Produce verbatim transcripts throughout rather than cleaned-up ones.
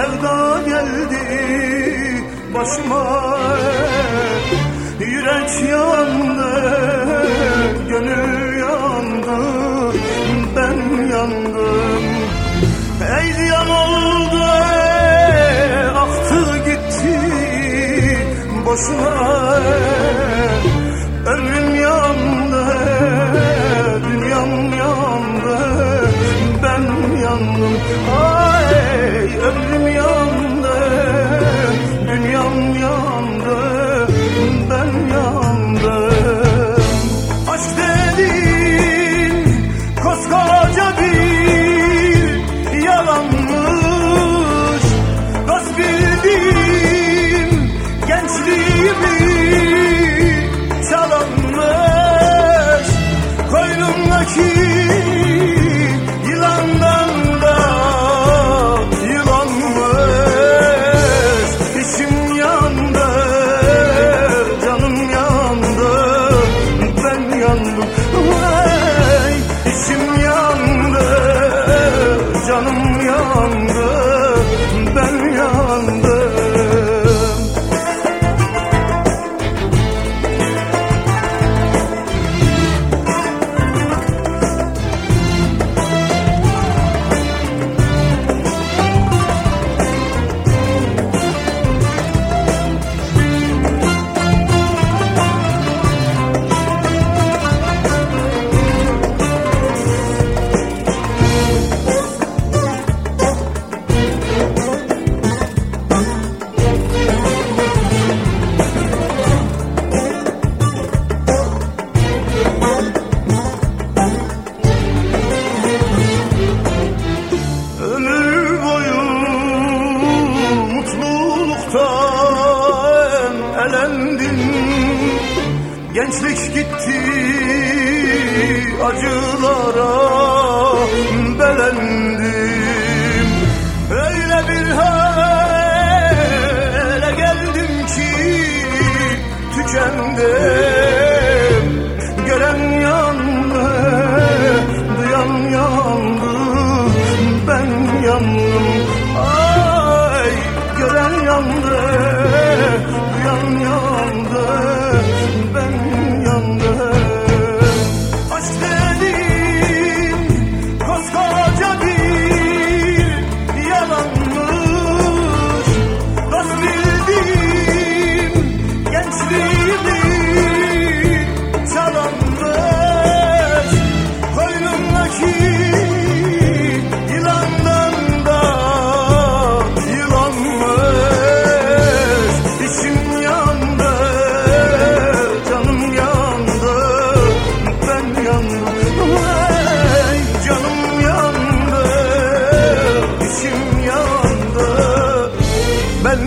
sevda geldi başıma, yürek yandı, gönül yandı, ben yandım. Ey ziyan oldu, aktı gitti boşuna, ömrüm yandı, dünyam yandı, ben yandım. Ay, ömrüm yandı, dünyam yandı, ben yandım. Aşk dedin koskoca bir yalanmış, dost bildim gençliğimi çalanmış, koynumdaki yılandan da yılanmış. İçim yandı, canım yandı, ben yandım. Ay, içim yandı, canım yandı, ben yandım. Gençlik gitti, acılara belendim. Öyle bir hale geldim ki tükendim. Gören yandı, duyan yandı, ben yandım. Ay, gören yandı, duyan yandı, ben yandım. Aşk dedin koskoca bir yalanmış, dost bildim gençliğimi çalanmış, koynumdaki yılandan da yılanmış. İçim yandı, canım yandı, ben yandım. Ay, canım yandı, içim yandı, ben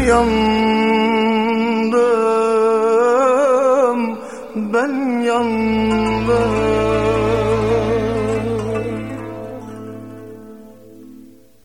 yandım, ben yandım.